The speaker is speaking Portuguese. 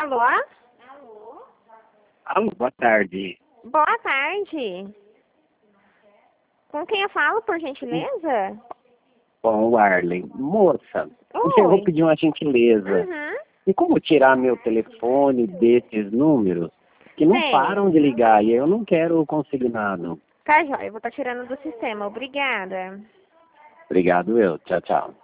Alô? Alô, boa tarde. Boa tarde. Com quem eu falo, por gentileza? Com o Arlen. Moça, eu Oi. vou pedir uma gentileza. Uhum. E como tirar meu telefone desses números que não Bem. param de ligar e eu não quero consignado? Tá, joia. Eu vou estar tirando do sistema. Obrigada. Obrigado eu. Tchau, tchau.